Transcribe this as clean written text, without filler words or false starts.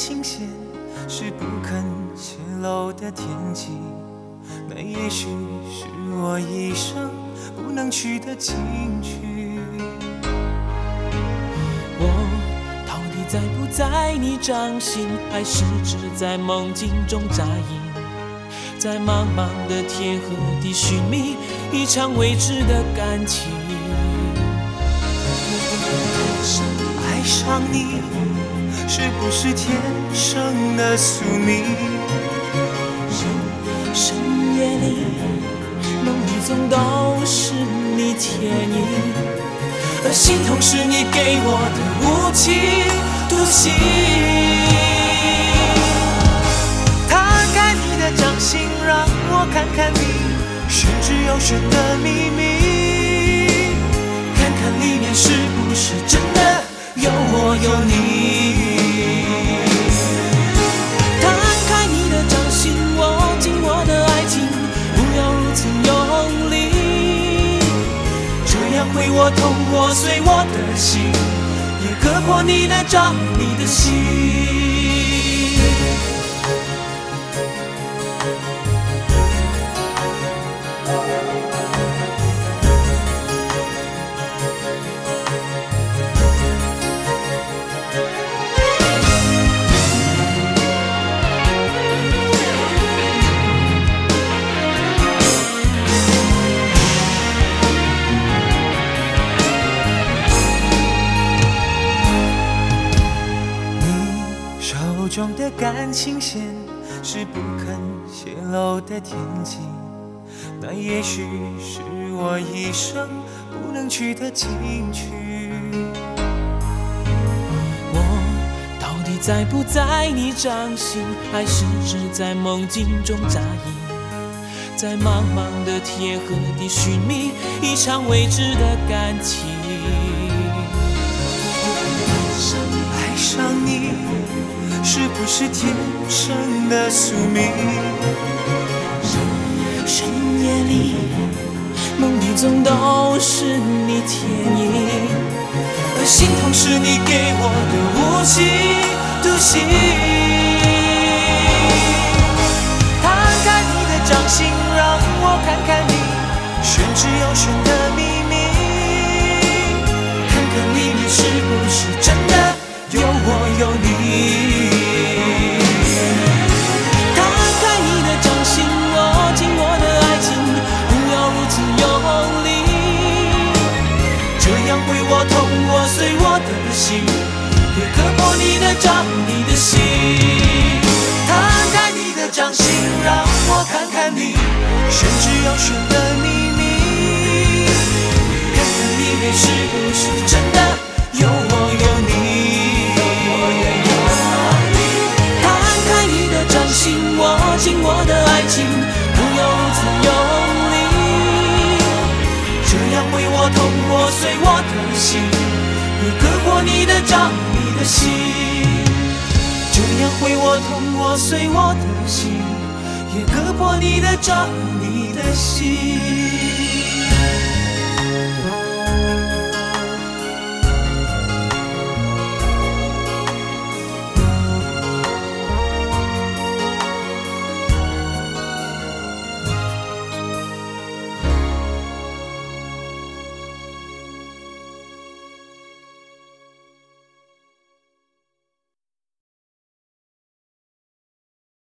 情线是不肯泄露的天机，那也许是我一生不能去的禁区。 我到底在不在你掌心，还是只在梦境中扎营？在茫茫的天和地寻觅一场未知的感情。 爱上你是不是天生的宿命？ 深夜里梦里总都是你倩影，而心痛是你给我的无情独行。 摊开你的掌心，让我看看你玄之又玄的秘密， 看看里面是不是真的有我有你。摊开你的掌心，握紧我的爱情，不要如此用力，这样会我痛我碎我的心，也割破你的掌你的心。 手中的感情线是不肯泄露的天机，那也许是我一生不能去的禁区。 我到底在不在你掌心，还是只在梦境中扎营？在茫茫的天和地寻觅一场未知的感情。 爱上你是不是天生的宿命？ 深夜里梦里总都是你倩影，而心痛是你给我的无情独行。 摊开你的掌心，让我看看你玄之又玄的秘密， 看看里面是不是真的有我有你。摊开你的掌心，握紧我的爱情，不要如此用力，这样会我痛我碎我的心，也割破你的掌你的心。 摊开你的掌心，让我看看你玄之又玄的秘密， 看看里面是不是真的有我有你。摊开你的掌心，握紧我的爱情，不要如此用力，这样会我痛我碎我的心，也割破你的掌你的心，这样会我痛我碎我的心，也割破你的掌你的心。